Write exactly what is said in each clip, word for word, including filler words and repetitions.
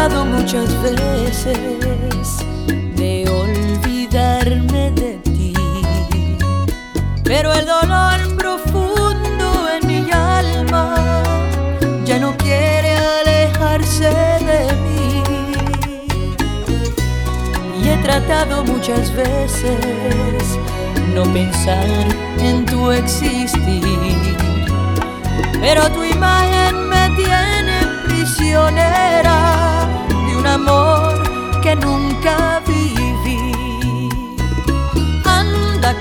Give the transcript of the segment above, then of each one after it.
tratado muchas veces de olvidarme de ti, pero el dolor profundo en mi alma ya no quiere alejarse de mí. Y he tratado muchas veces no pensar en tu existir, pero tu imagen me tiene prisionera de un amor que nunca viví. Anda,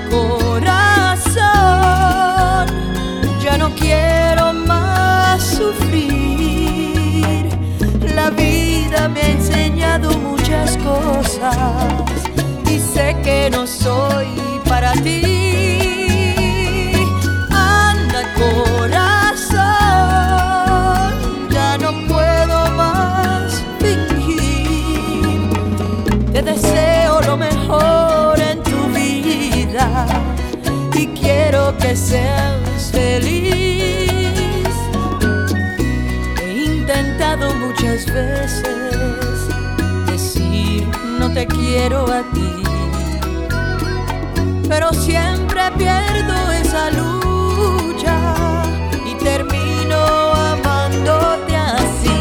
corazón, ya no quiero más sufrir. La vida me ha enseñado muchas cosas y sé que no soy para ti. Anda, corazón, ya no puedo más fingir. Te deseo lo mejor en tu vida y quiero que seas feliz. He intentado muchas veces decir no te quiero a ti, pero siempre pierdo esa lucha y termino amándote así.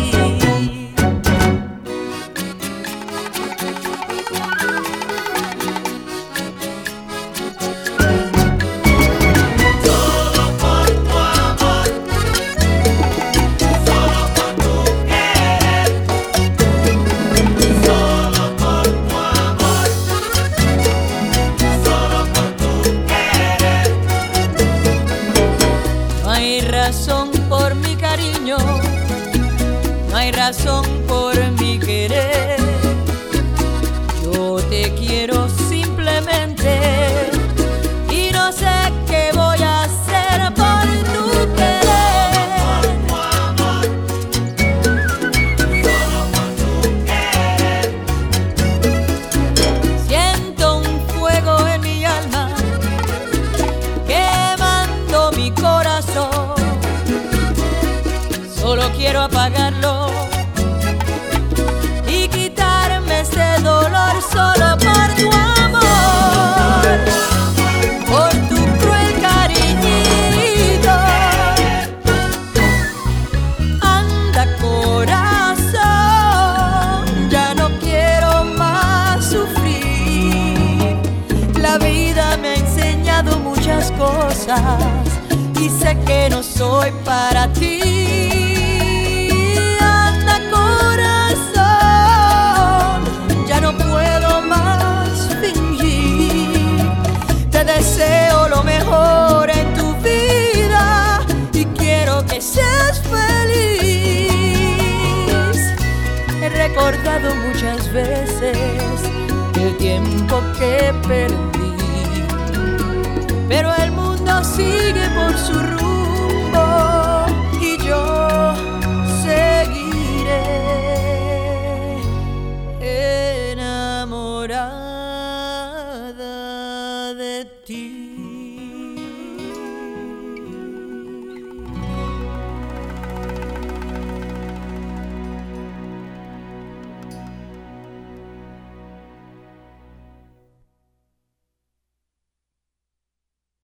Solo por tu amor, solo por tu querer, solo por tu amor, solo por tu querer. No hay razón por mi cariño, no hay razón por mi querer. Yo te quiero simplemente y no sé qué voy a hacer por tu querer. Tu amor, solo por tu querer. Siento un fuego en mi alma quemando mi corazón. Solo quiero apagarlo y quitarme este dolor solo por tu amor, por tu cruel cariñito. Anda, corazón, ya no quiero más sufrir. La vida me ha enseñado muchas cosas y sé que no soy para ti. Anda, corazón, ya no puedo más fingir. Te deseo lo mejor en tu vida y quiero que seas feliz. He recordado muchas veces el tiempo que perdí, pero el mundo sigue por su rumbo y yo seguiré enamorada de ti.